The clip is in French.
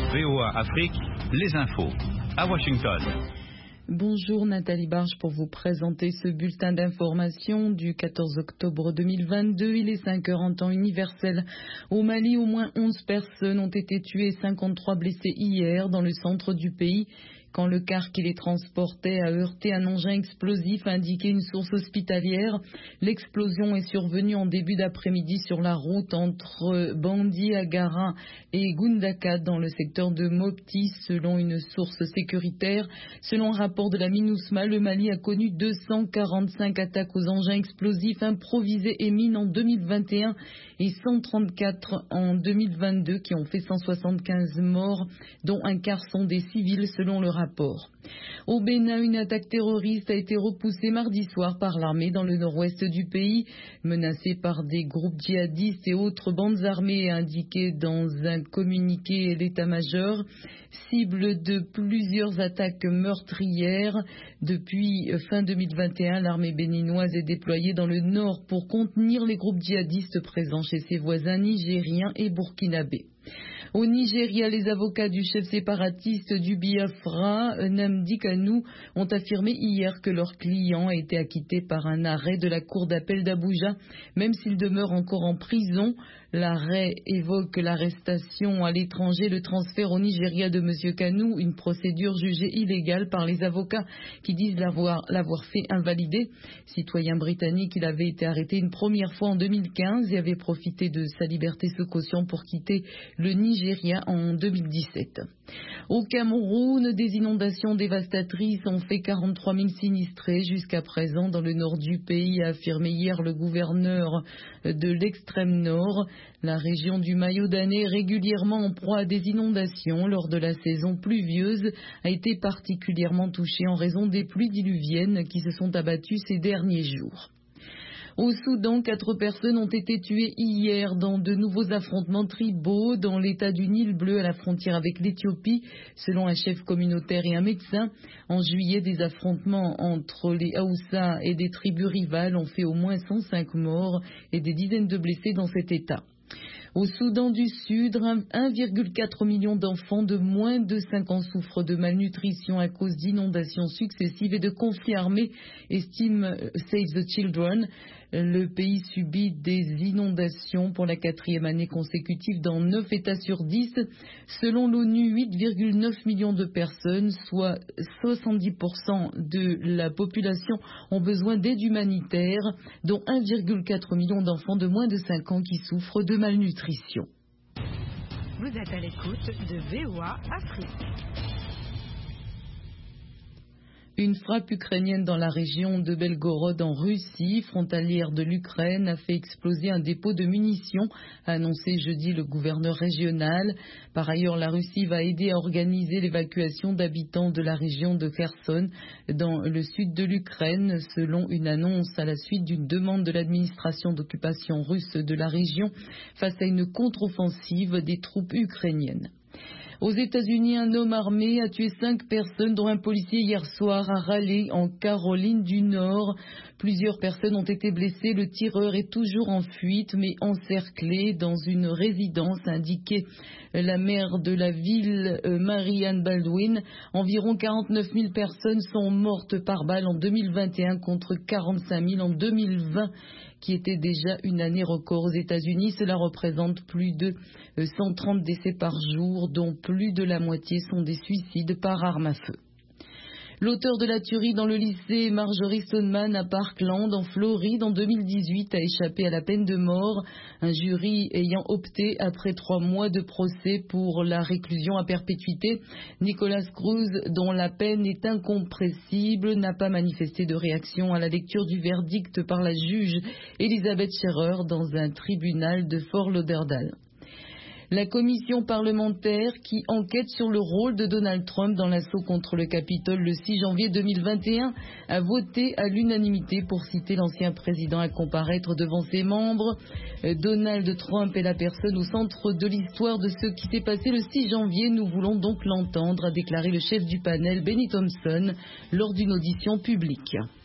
VOA Afrique, les infos. À Washington. Bonjour Nathalie Barge pour vous présenter ce bulletin d'information du 14 octobre 2022. Il est 5 heures en temps universel. Au Mali, au moins 11 personnes ont été tuées et 53 blessées hier dans le centre du pays. Quand le car qui les transportait a heurté un engin explosif, a indiqué une source hospitalière. L'explosion est survenue en début d'après-midi sur la route entre Bandi, Agara et Gundaka dans le secteur de Mopti, selon une source sécuritaire. Selon un rapport de la MINUSMA, le Mali a connu 245 attaques aux engins explosifs improvisés et mines en 2021 et 134 en 2022 qui ont fait 175 morts, dont un quart sont des civils selon le rapport. Au Bénin, une attaque terroriste a été repoussée mardi soir par l'armée dans le nord-ouest du pays, menacée par des groupes djihadistes et autres bandes armées, indiqué dans un communiqué l'état-major, cible de plusieurs attaques meurtrières. Depuis fin 2021, l'armée béninoise est déployée dans le nord pour contenir les groupes djihadistes présents chez ses voisins nigériens et burkinabés. Au Nigeria, les avocats du chef séparatiste du Biafra, Nnamdi Kanu, ont affirmé hier que leur client a été acquitté par un arrêt de la cour d'appel d'Abuja, même s'il demeure encore en prison. L'arrêt évoque l'arrestation à l'étranger, le transfert au Nigeria de M. Kanu, une procédure jugée illégale par les avocats qui disent l'avoir fait invalider. Citoyen britannique, il avait été arrêté une première fois en 2015 et avait profité de sa liberté sous caution pour quitter le Nigeria en 2017. Au Cameroun, des inondations dévastatrices ont fait 43 000 sinistrés jusqu'à présent dans le nord du pays, a affirmé hier le gouverneur de l'extrême nord. La région du Mayo-Danné, régulièrement en proie à des inondations lors de la saison pluvieuse, a été particulièrement touchée en raison des pluies diluviennes qui se sont abattues ces derniers jours. Au Soudan, 4 personnes ont été tuées hier dans de nouveaux affrontements tribaux dans l'état du Nil bleu à la frontière avec l'Éthiopie, selon un chef communautaire et un médecin. En juillet, des affrontements entre les Haoussa et des tribus rivales ont fait au moins 105 morts et des dizaines de blessés dans cet état. Au Soudan du Sud, 1,4 million d'enfants de moins de 5 ans souffrent de malnutrition à cause d'inondations successives et de conflits armés, estime Save the Children. Le pays subit des inondations pour la 4e année consécutive dans 9 États sur 10. Selon l'ONU, 8,9 millions de personnes, soit 70% de la population, ont besoin d'aide humanitaire, dont 1,4 million d'enfants de moins de 5 ans qui souffrent de malnutrition. Vous êtes à l'écoute de VOA Afrique. Une frappe ukrainienne dans la région de Belgorod en Russie, frontalière de l'Ukraine, a fait exploser un dépôt de munitions, a annoncé jeudi le gouverneur régional. Par ailleurs, la Russie va aider à organiser l'évacuation d'habitants de la région de Kherson, dans le sud de l'Ukraine, selon une annonce à la suite d'une demande de l'administration d'occupation russe de la région face à une contre-offensive des troupes ukrainiennes. Aux États-Unis, un homme armé a tué 5 personnes, dont un policier hier soir à Raleigh, en Caroline du Nord. Plusieurs personnes ont été blessées. Le tireur est toujours en fuite, mais encerclé dans une résidence, indiquée la maire de la ville, Marianne Baldwin. Environ 49 000 personnes sont mortes par balle en 2021 contre 45 000 en 2020. Qui était déjà une année record aux États-Unis. Cela représente plus de 130 décès par jour, dont plus de la moitié sont des suicides par arme à feu. L'auteur de la tuerie dans le lycée Marjory Stoneman à Parkland, en Floride, en 2018, a échappé à la peine de mort. Un jury ayant opté, après 3 mois de procès, pour la réclusion à perpétuité. Nicholas Cruz, dont la peine est incompressible, n'a pas manifesté de réaction à la lecture du verdict par la juge Elizabeth Scherer dans un tribunal de Fort Lauderdale. La commission parlementaire qui enquête sur le rôle de Donald Trump dans l'assaut contre le Capitole le 6 janvier 2021 a voté à l'unanimité pour citer l'ancien président à comparaître devant ses membres. Donald Trump est la personne au centre de l'histoire de ce qui s'est passé le 6 janvier. Nous voulons donc l'entendre, a déclaré le chef du panel, Benny Thompson, lors d'une audition publique.